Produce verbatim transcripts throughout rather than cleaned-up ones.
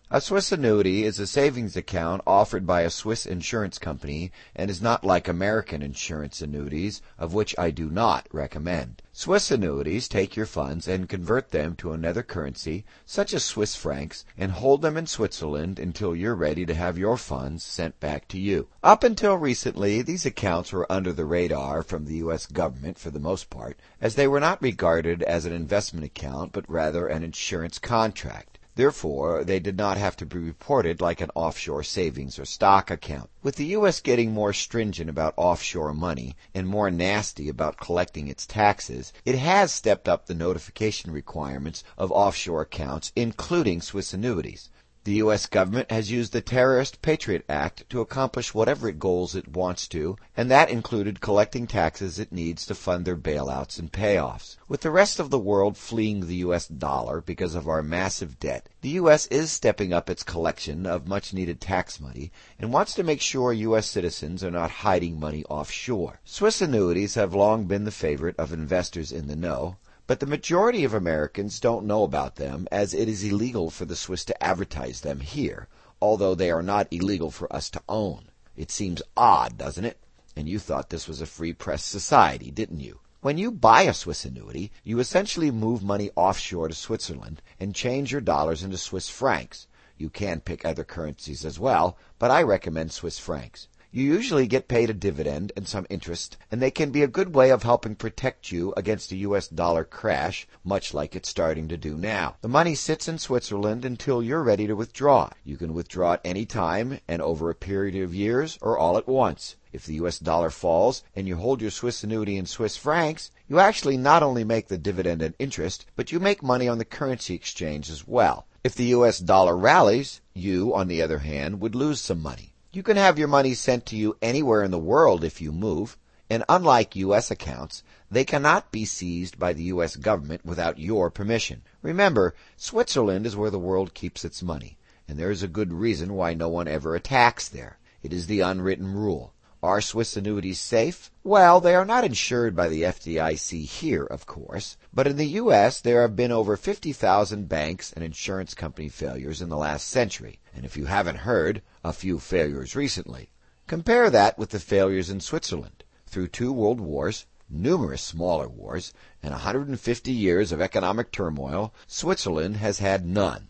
A Swiss annuity is a savings account offered by a Swiss insurance company and is not like American insurance annuities, of which I do not recommend. Swiss annuities take your funds and convert them to another currency, such as Swiss francs, and hold them in Switzerland until you're ready to have your funds sent back to you. Up until recently, these accounts were under the radar from the U S government for the most part, as they were not regarded as an investment account but rather an insurance contract. Therefore, they did not have to be reported like an offshore savings or stock account. With the U S getting more stringent about offshore money and more nasty about collecting its taxes, it has stepped up the notification requirements of offshore accounts, including Swiss annuities. The U S government has used the Terrorist Patriot Act to accomplish whatever goals it wants to, and that included collecting taxes it needs to fund their bailouts and payoffs. With the rest of the world fleeing the U S dollar because of our massive debt, the U S is stepping up its collection of much-needed tax money and wants to make sure U S citizens are not hiding money offshore. Swiss annuities have long been the favorite of investors in the know, but the majority of Americans don't know about them, as it is illegal for the Swiss to advertise them here, although they are not illegal for us to own. It seems odd, doesn't it? And you thought this was a free press society, didn't you? When you buy a Swiss annuity, you essentially move money offshore to Switzerland and change your dollars into Swiss francs. You can pick other currencies as well, but I recommend Swiss francs. You usually get paid a dividend and some interest, and they can be a good way of helping protect you against a U S dollar crash, much like it's starting to do now. The money sits in Switzerland until you're ready to withdraw. You can withdraw at any time and over a period of years or all at once. If the U S dollar falls and you hold your Swiss annuity in Swiss francs, you actually not only make the dividend and interest, but you make money on the currency exchange as well. If the U S dollar rallies, you, on the other hand, would lose some money. You can have your money sent to you anywhere in the world if you move, and unlike U S accounts, they cannot be seized by the U S government without your permission. Remember, Switzerland is where the world keeps its money, and there is a good reason why no one ever attacks there. It is the unwritten rule. Are Swiss annuities safe? Well, they are not insured by the F D I C here, of course, but in the U S there have been over fifty thousand banks and insurance company failures in the last century, and if you haven't heard, a few failures recently. Compare that with the failures in Switzerland. Through two world wars, numerous smaller wars, and one hundred fifty years of economic turmoil, Switzerland has had none.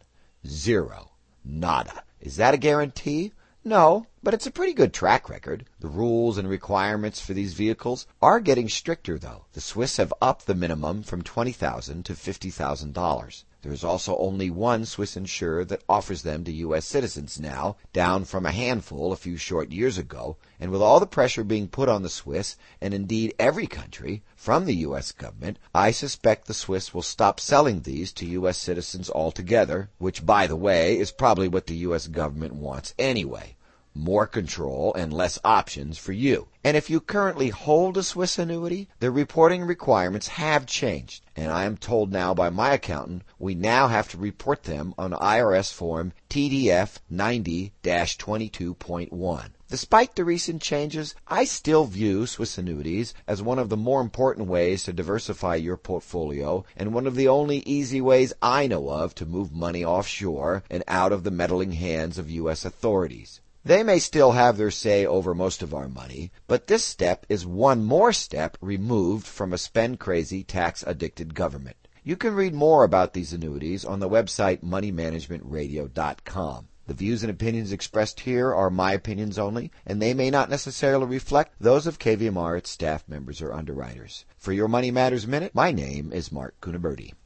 Zero. Nada. Is that a guarantee? No, but it's a pretty good track record. The rules and requirements for these vehicles are getting stricter, though. The Swiss have upped the minimum from twenty thousand dollars to fifty thousand dollars. There is also only one Swiss insurer that offers them to U S citizens now, down from a handful a few short years ago, and with all the pressure being put on the Swiss, and indeed every country, from the U S government, I suspect the Swiss will stop selling these to U S citizens altogether, which, by the way, is probably what the U S government wants anyway. More control and less options for you. And if you currently hold a Swiss annuity, the reporting requirements have changed, and I am told now by my accountant we now have to report them on I R S Form T D F ninety dash twenty-two point one. Despite the recent changes, I still view Swiss annuities as one of the more important ways to diversify your portfolio and one of the only easy ways I know of to move money offshore and out of the meddling hands of U S authorities. They may still have their say over most of our money, but this step is one more step removed from a spend-crazy, tax-addicted government. You can read more about these annuities on the website money management radio dot com. The views and opinions expressed here are my opinions only, and they may not necessarily reflect those of K V M R, its staff members, or underwriters. For your Money Matters Minute, my name is Mark Cunaberti.